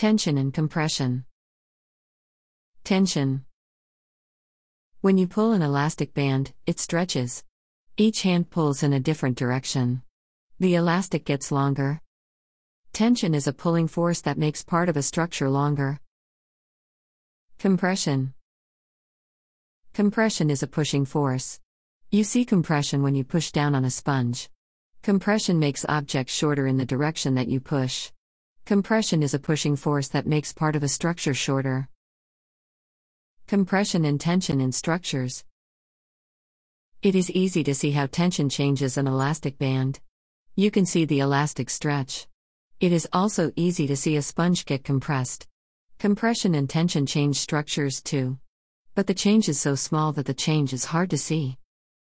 Tension and compression. Tension. When you pull an elastic band, it stretches. Each hand pulls in a different direction. The elastic gets longer. Tension is a pulling force that makes part of a structure longer. Compression. Compression is a pushing force. You see compression when you push down on a sponge. Compression makes objects shorter in the direction that you push. Compression is a pushing force that makes part of a structure shorter. Compression and tension in structures. It is easy to see how tension changes an elastic band. You can see the elastic stretch. It is also easy to see a sponge get compressed. Compression and tension change structures too. But the change is so small that the change is hard to see.